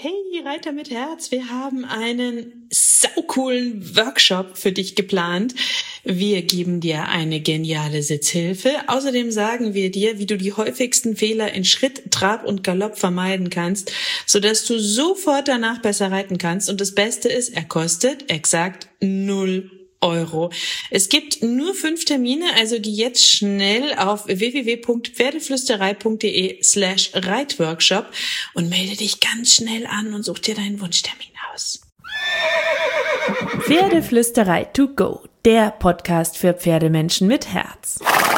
Hey Reiter mit Herz, wir haben einen saucoolen Workshop für dich geplant. Wir geben dir eine geniale Sitzhilfe. Außerdem sagen wir dir, wie du die häufigsten Fehler in Schritt, Trab und Galopp vermeiden kannst, sodass du sofort danach besser reiten kannst. Und das Beste ist, er kostet exakt 0 Euro. Es gibt nur 5 Termine, also geh jetzt schnell auf www.pferdeflüsterei.de/Reitworkshop und melde dich ganz schnell an und such dir deinen Wunschtermin aus. Pferdeflüsterei to go, der Podcast für Pferdemenschen mit Herz.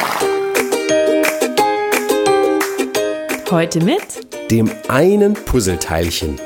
Heute mit dem einen Puzzleteilchen.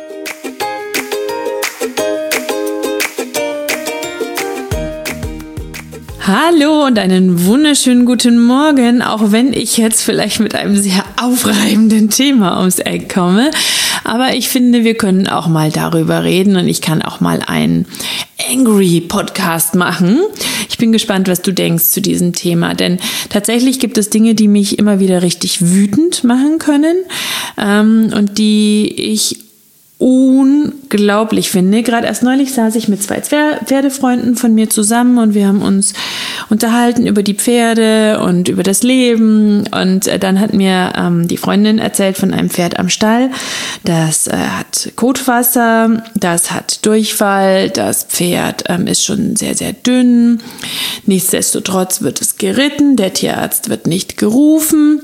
Hallo und einen wunderschönen guten Morgen, auch wenn ich jetzt vielleicht mit einem sehr aufreibenden Thema ums Eck komme. Aber ich finde, wir können auch mal darüber reden und ich kann auch mal einen Angry Podcast machen. Ich bin gespannt, was du denkst zu diesem Thema, denn tatsächlich gibt es Dinge, die mich immer wieder richtig wütend machen können und die ich unglaublich finde. Gerade erst neulich saß ich mit 2 Pferdefreunden von mir zusammen und wir haben uns unterhalten über die Pferde und über das Leben und dann hat mir die Freundin erzählt von einem Pferd am Stall, das hat Kotwasser, das hat Durchfall, das Pferd ist schon sehr, sehr dünn. Nichtsdestotrotz wird es geritten, der Tierarzt wird nicht gerufen.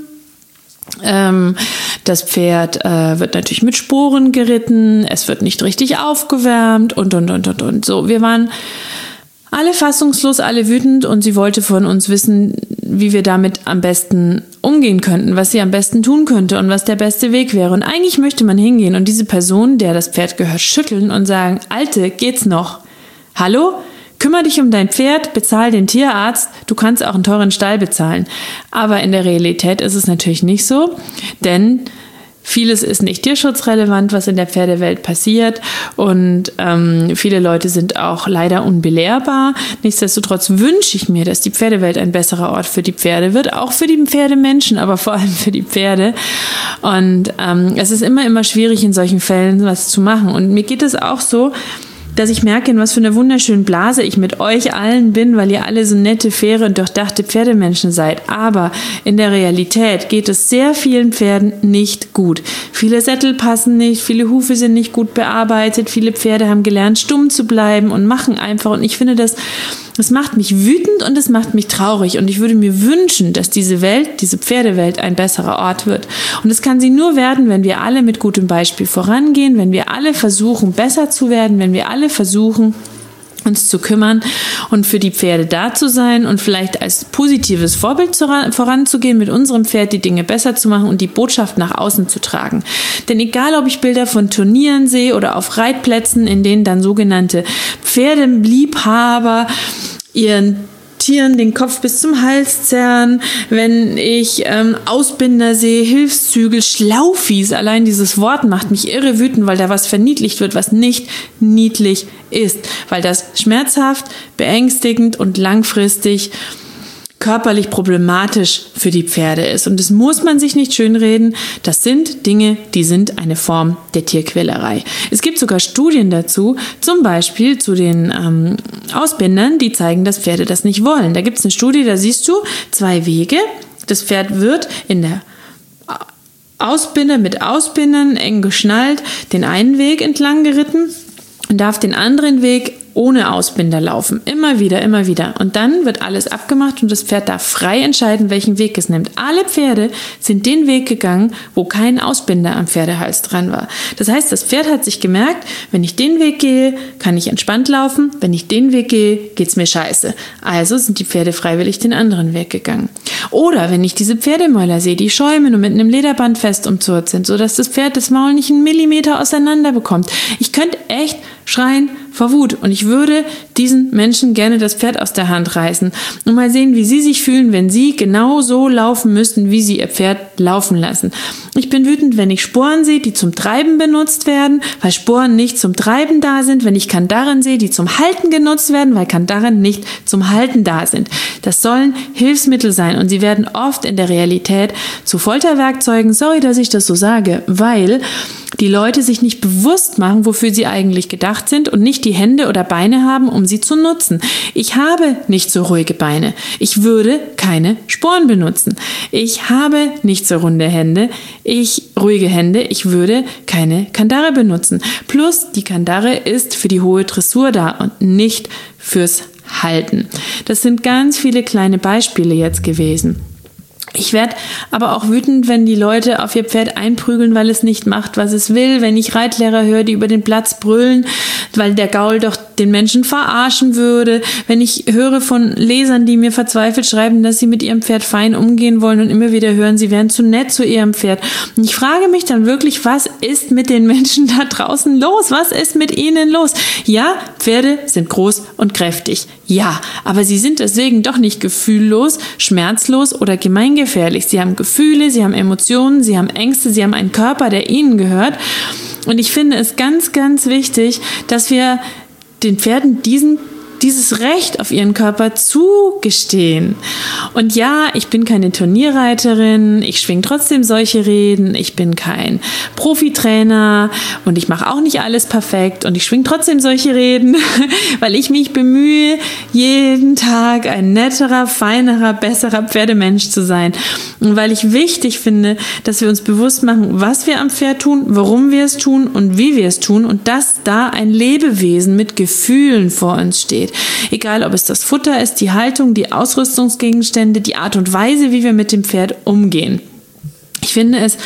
Das Pferd wird natürlich mit Sporen geritten, es wird nicht richtig aufgewärmt und. So, wir waren alle fassungslos, alle wütend und sie wollte von uns wissen, wie wir damit am besten umgehen könnten, was sie am besten tun könnte und was der beste Weg wäre. Und eigentlich möchte man hingehen und diese Person, der das Pferd gehört, schütteln und sagen, Alte, geht's noch? Hallo? Kümmere dich um dein Pferd, bezahl den Tierarzt, du kannst auch einen teuren Stall bezahlen. Aber in der Realität ist es natürlich nicht so, denn vieles ist nicht tierschutzrelevant, was in der Pferdewelt passiert und viele Leute sind auch leider unbelehrbar. Nichtsdestotrotz wünsche ich mir, dass die Pferdewelt ein besserer Ort für die Pferde wird, auch für die Pferdemenschen, aber vor allem für die Pferde. Und es ist immer schwierig, in solchen Fällen was zu machen. Und mir geht es auch so, dass ich merke, in was für einer wunderschönen Blase ich mit euch allen bin, weil ihr alle so nette, faire und durchdachte Pferdemenschen seid. Aber in der Realität geht es sehr vielen Pferden nicht gut. Viele Sättel passen nicht, viele Hufe sind nicht gut bearbeitet, viele Pferde haben gelernt, stumm zu bleiben und machen einfach. Und ich finde, das macht mich wütend und es macht mich traurig. Und ich würde mir wünschen, dass diese Welt, diese Pferdewelt ein besserer Ort wird. Und es kann sie nur werden, wenn wir alle mit gutem Beispiel vorangehen, wenn wir alle versuchen, besser zu werden, wenn wir alle versuchen, uns zu kümmern und für die Pferde da zu sein und vielleicht als positives Vorbild voranzugehen, mit unserem Pferd die Dinge besser zu machen und die Botschaft nach außen zu tragen. Denn egal, ob ich Bilder von Turnieren sehe oder auf Reitplätzen, in denen dann sogenannte Pferdeliebhaber ihren Tieren den Kopf bis zum Hals zerren, wenn ich Ausbinder sehe, Hilfszügel, Schlaufies, allein dieses Wort macht mich irre wütend, weil da was verniedlicht wird, was nicht niedlich ist, weil das schmerzhaft, beängstigend und langfristig körperlich problematisch für die Pferde ist. Und das muss man sich nicht schönreden. Das sind Dinge, die sind eine Form der Tierquälerei. Es gibt sogar Studien dazu, zum Beispiel zu den Ausbindern, die zeigen, dass Pferde das nicht wollen. Da gibt es eine Studie, da siehst du 2 Wege. Das Pferd wird in der Ausbinder mit Ausbindern eng geschnallt, den einen Weg entlang geritten und darf den anderen Weg ohne Ausbinder laufen. Immer wieder. Und dann wird alles abgemacht und das Pferd darf frei entscheiden, welchen Weg es nimmt. Alle Pferde sind den Weg gegangen, wo kein Ausbinder am Pferdehals dran war. Das heißt, das Pferd hat sich gemerkt, wenn ich den Weg gehe, kann ich entspannt laufen. Wenn ich den Weg gehe, geht's mir scheiße. Also sind die Pferde freiwillig den anderen Weg gegangen. Oder wenn ich diese Pferdemäuler sehe, die schäumen und mit einem Lederband fest umzurrt sind, sodass das Pferd das Maul nicht 1 Millimeter auseinander bekommt. Ich könnte echt schreien vor Wut und ich würde diesen Menschen gerne das Pferd aus der Hand reißen und mal sehen, wie sie sich fühlen, wenn sie genau so laufen müssten, wie sie ihr Pferd laufen lassen. Ich bin wütend, wenn ich Sporen sehe, die zum Treiben benutzt werden, weil Sporen nicht zum Treiben da sind, wenn ich Kandaren sehe, die zum Halten genutzt werden, weil Kandaren nicht zum Halten da sind. Das sollen Hilfsmittel sein und sie werden oft in der Realität zu Folterwerkzeugen, sorry, dass ich das so sage, weil die Leute sich nicht bewusst machen, wofür sie eigentlich gedacht sind und nicht die Hände oder Beine haben, um sie zu nutzen. Ich habe nicht so ruhige Beine. Ich würde keine Sporen benutzen. Ich habe nicht so ruhige Hände. Ich würde keine Kandare benutzen. Plus, die Kandare ist für die hohe Dressur da und nicht fürs Halten. Das sind ganz viele kleine Beispiele jetzt gewesen. Ich werde aber auch wütend, wenn die Leute auf ihr Pferd einprügeln, weil es nicht macht, was es will. Wenn ich Reitlehrer höre, die über den Platz brüllen, weil der Gaul doch den Menschen verarschen würde. Wenn ich höre von Lesern, die mir verzweifelt schreiben, dass sie mit ihrem Pferd fein umgehen wollen und immer wieder hören, sie wären zu nett zu ihrem Pferd. Und ich frage mich dann wirklich, was ist mit den Menschen da draußen los? Was ist mit ihnen los? Ja, Pferde sind groß und kräftig. Ja, aber sie sind deswegen doch nicht gefühllos, schmerzlos oder gemeingefährlich. Sie haben Gefühle, sie haben Emotionen, sie haben Ängste, sie haben einen Körper, der ihnen gehört. Und ich finde es ganz, ganz wichtig, dass wir den Pferden dieses Recht auf ihren Körper zugestehen. Und ja, ich bin keine Turnierreiterin, ich schwinge trotzdem solche Reden, ich bin kein Profitrainer und ich mache auch nicht alles perfekt und ich schwinge trotzdem solche Reden, weil ich mich bemühe, jeden Tag ein netterer, feinerer, besserer Pferdemensch zu sein. Und weil ich wichtig finde, dass wir uns bewusst machen, was wir am Pferd tun, warum wir es tun und wie wir es tun und dass da ein Lebewesen mit Gefühlen vor uns steht. Egal, ob es das Futter ist, die Haltung, die Ausrüstungsgegenstände, die Art und Weise, wie wir mit dem Pferd umgehen. Ich finde es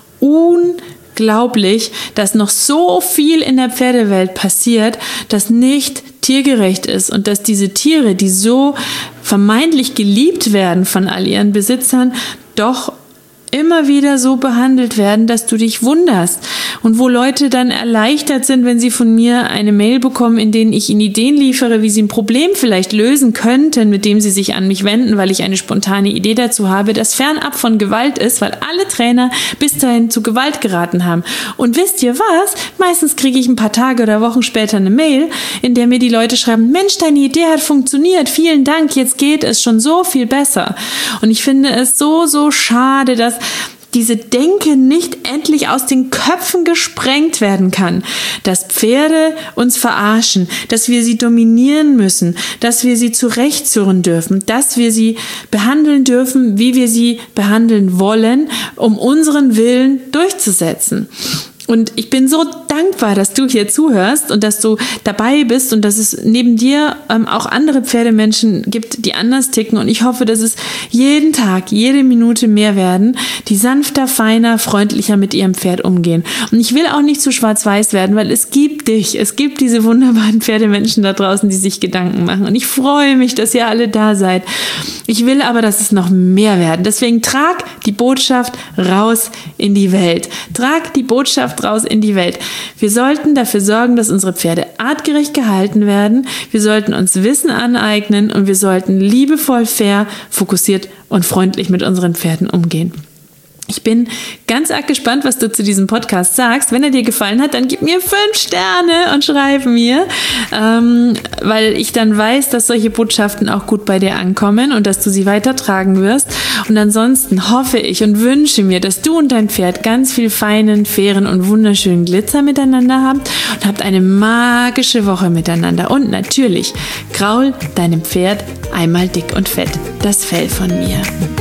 unglaublich, dass noch so viel in der Pferdewelt passiert, das nicht tiergerecht ist und dass diese Tiere, die so vermeintlich geliebt werden von all ihren Besitzern, doch immer wieder so behandelt werden, dass du dich wunderst. Und wo Leute dann erleichtert sind, wenn sie von mir eine Mail bekommen, in denen ich ihnen Ideen liefere, wie sie ein Problem vielleicht lösen könnten, mit dem sie sich an mich wenden, weil ich eine spontane Idee dazu habe, das fernab von Gewalt ist, weil alle Trainer bis dahin zu Gewalt geraten haben. Und wisst ihr was? Meistens kriege ich ein paar Tage oder Wochen später eine Mail, in der mir die Leute schreiben, Mensch, deine Idee hat funktioniert, vielen Dank, jetzt geht es schon so viel besser. Und ich finde es so, so schade, dass diese Denke nicht endlich aus den Köpfen gesprengt werden kann, dass Pferde uns verarschen, dass wir sie dominieren müssen, dass wir sie zurechtsurren dürfen, dass wir sie behandeln dürfen, wie wir sie behandeln wollen, um unseren Willen durchzusetzen. Und ich bin so dankbar, dass du hier zuhörst und dass du dabei bist und dass es neben dir auch andere Pferdemenschen gibt, die anders ticken. Und ich hoffe, dass es jeden Tag, jede Minute mehr werden, die sanfter, feiner, freundlicher mit ihrem Pferd umgehen. Und ich will auch nicht zu schwarz-weiß werden, weil es gibt dich. Es gibt diese wunderbaren Pferdemenschen da draußen, die sich Gedanken machen. Und ich freue mich, dass ihr alle da seid. Ich will aber, dass es noch mehr werden. Deswegen trag die Botschaft raus in die Welt. Trag die Botschaft raus in die Welt. Wir sollten dafür sorgen, dass unsere Pferde artgerecht gehalten werden. Wir sollten uns Wissen aneignen und wir sollten liebevoll, fair, fokussiert und freundlich mit unseren Pferden umgehen. Ich bin ganz arg gespannt, was du zu diesem Podcast sagst. Wenn er dir gefallen hat, dann gib mir 5 Sterne und schreib mir, weil ich dann weiß, dass solche Botschaften auch gut bei dir ankommen und dass du sie weitertragen wirst. Und ansonsten hoffe ich und wünsche mir, dass du und dein Pferd ganz viel feinen, fairen und wunderschönen Glitzer miteinander habt und habt eine magische Woche miteinander. Und natürlich, kraul deinem Pferd einmal dick und fett das Fell von mir.